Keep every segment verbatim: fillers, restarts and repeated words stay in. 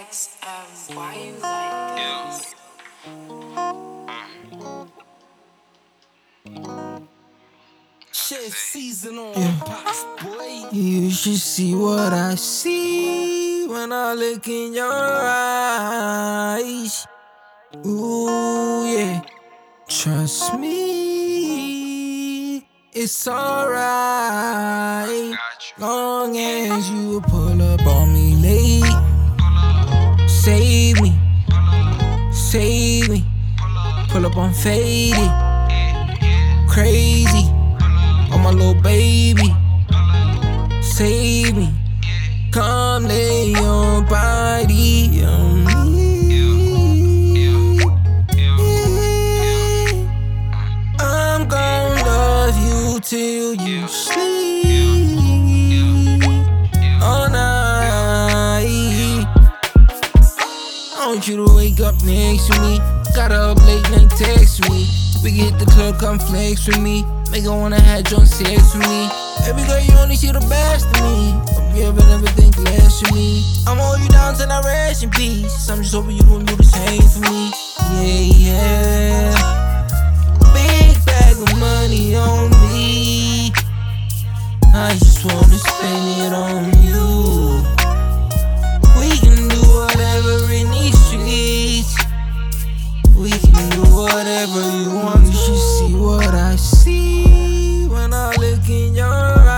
X M, why you like this? Chef season on yeah. Pops, boy. You should see what I see when I look in your eyes. Ooh, yeah. Trust me, it's alright. Long as you pull up on me late. Save me, save me. Pull up on faded. Crazy on my little baby. Save me. Come lay your body on me. I'm gon' love you till you sleep all night. I want you to wake up next to me. Got up late night text me. We get the club, come flex with me. Make her wanna have drunk sex with me. Every girl you only see the best of me. Hope you ever never think less of me. I'ma hold you down till I rest in peace. I'm just hoping you gon' do the same for me. Yeah, yeah. Big bag of money on me. I just wanna spend it on you. We can do whatever in these streets. We can do whatever you want. You should see what I see when I look in your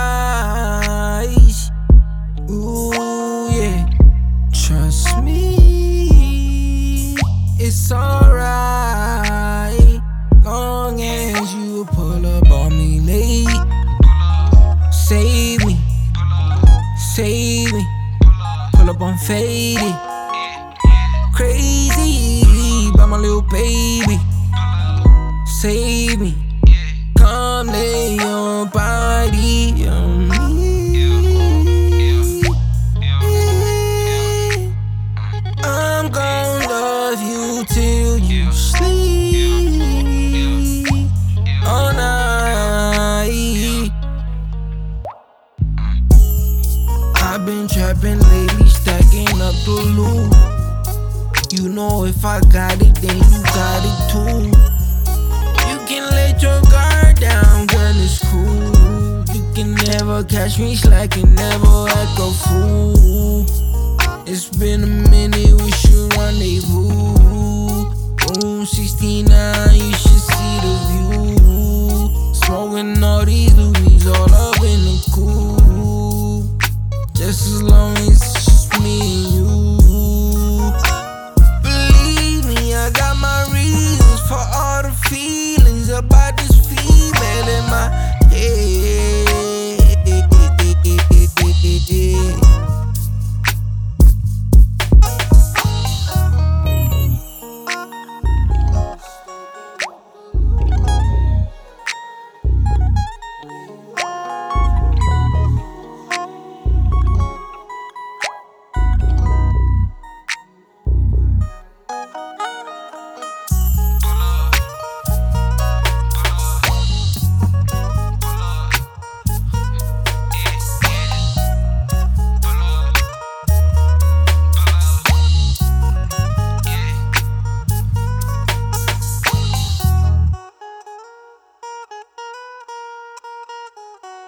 eyes. Ooh, yeah. Trust me, it's alright. Long as you pull up on me late. Save me, save me. Pull up on faded. Crazy by my little baby. Save me. Come lay your body on me. I'm gon' love you till you sleep all night. I've been trapping lately, stacking up the loot. You know if I got it, then you got it too. You can let your guard down, girl, it's cool. You can never catch me slacking, never act a fool. It's been a minute, we should rendezvous. Room sixty-nine, you should see the view. Smoking all these loonies all